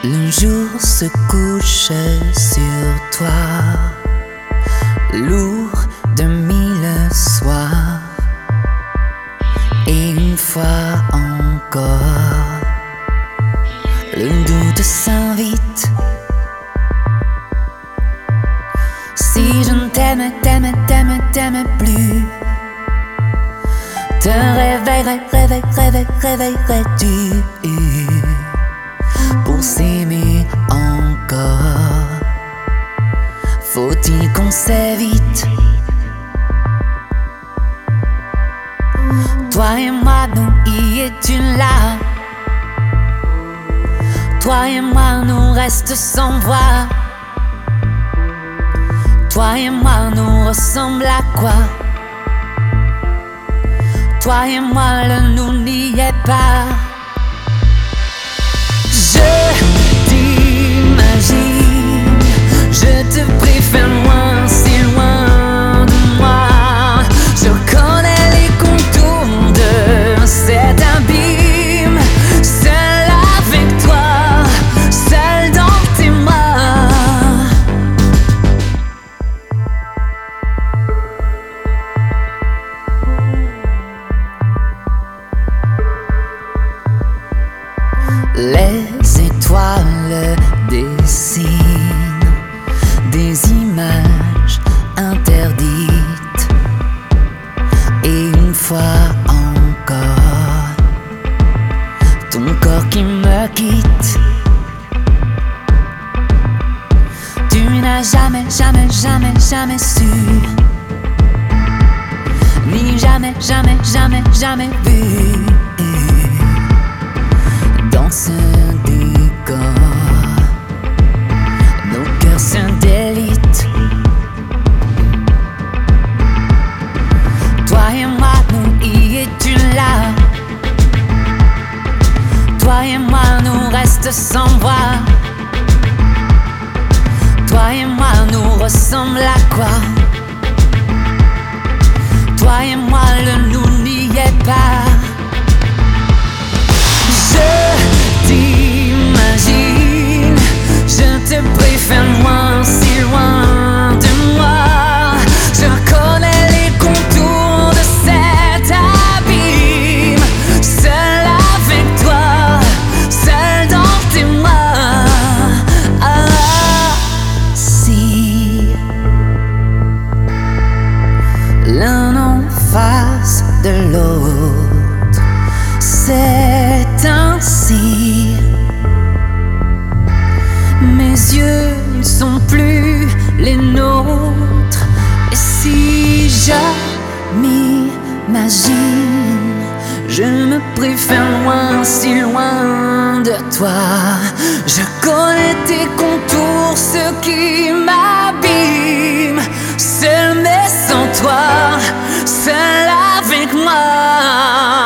Le jour se couche sur toi, lourd de mille soirs, et une fois encore, le doute s'invite. Si je ne t'aimais plus, te réveillerais-tu pour s'aimer encore? Faut-il qu'on s'évite? Toi et moi, nous y es-tu là? Toi et moi, nous reste sans voix. Toi et moi, nous ressemble à quoi? Toi et moi, le nous n'y est pas. Je t'imagine, je te préfère loin, si loin de moi. Je connais les contours de cet abîme, seul avec toi, seul dans tes mains. Les étoiles dessinent des images interdites, et une fois encore, ton corps qui me quitte. Tu n'as jamais su, ni jamais vu. Dans ce décor, nos cœurs se délitent. Toi et moi, nous y es-tu là? Toi et moi, nous reste sans voix. Toi et moi, nous ressemble à quoi? Toi et moi, le nous n'y est pas. Je t'imagine, je te préfère loin, si loin de moi. Je connais les contours de cet abîme, seul avec toi, seul dans tes mains. Ah, si l'un en face de l'autre, c'est ainsi. Mes yeux ne sont plus les nôtres. Et si je m'imagine, je me préfère loin, si loin de toi. Je connais tes contours, ce qui m'abîme. Seul mais sans toi, seul avec moi.